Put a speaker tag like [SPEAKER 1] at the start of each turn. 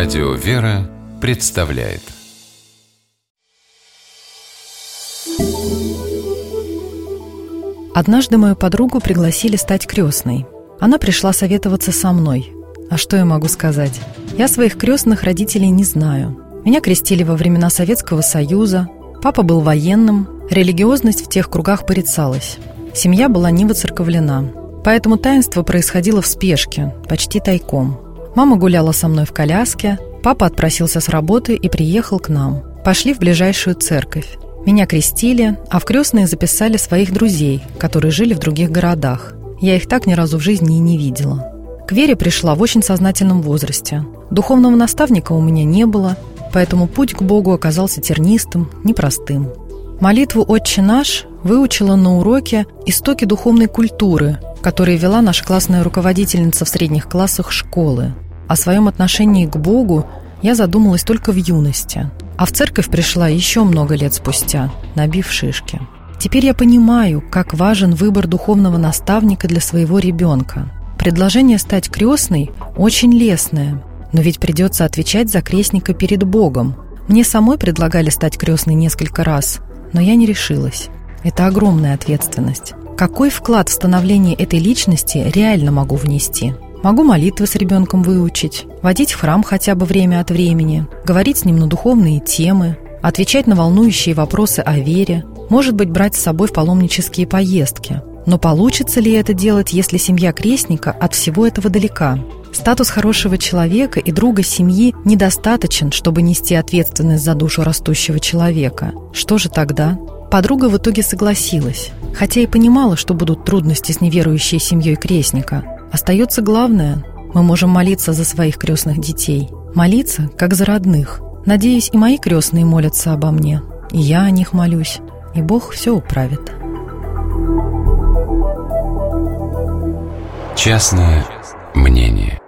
[SPEAKER 1] Радио «Вера» представляет.
[SPEAKER 2] Однажды мою подругу пригласили стать крестной. Она пришла советоваться со мной. А что я могу сказать? Я своих крестных родителей не знаю. Меня крестили во времена Советского Союза. Папа был военным. Религиозность в тех кругах порицалась. Семья была не воцерковлена. Поэтому таинство происходило в спешке, почти тайком. Мама гуляла со мной в коляске. Папа отпросился с работы и приехал к нам. Пошли в ближайшую церковь. Меня крестили, а в крестные записали своих друзей, которые жили в других городах. Я их так ни разу в жизни и не видела. К вере пришла в очень сознательном возрасте. Духовного наставника у меня не было, поэтому путь к Богу оказался тернистым, непростым. Молитву «Отче наш» выучила на уроке «Истоки духовной культуры», которые вела наша классная руководительница в средних классах школы. О своем отношении к Богу я задумалась только в юности. А в церковь пришла еще много лет спустя, набив шишки. Теперь я понимаю, как важен выбор духовного наставника для своего ребенка. Предложение стать крестной очень лестное, но ведь придется отвечать за крестника перед Богом. Мне самой предлагали стать крестной несколько раз, но я не решилась. Это огромная ответственность. Какой вклад в становление этой личности реально могу внести? Могу молитвы с ребенком выучить, водить в храм хотя бы время от времени, говорить с ним на духовные темы, отвечать на волнующие вопросы о вере, может быть, брать с собой в паломнические поездки. Но получится ли это делать, если семья крестника от всего этого далека? Статус хорошего человека и друга семьи недостаточен, чтобы нести ответственность за душу растущего человека. Что же тогда? Подруга в итоге согласилась, хотя и понимала, что будут трудности с неверующей семьей крестника. Остается главное – мы можем молиться за своих крестных детей. Молиться, как за родных. Надеюсь, и мои крестные молятся обо мне. И я о них молюсь. И Бог все управит.
[SPEAKER 1] Частное мнение.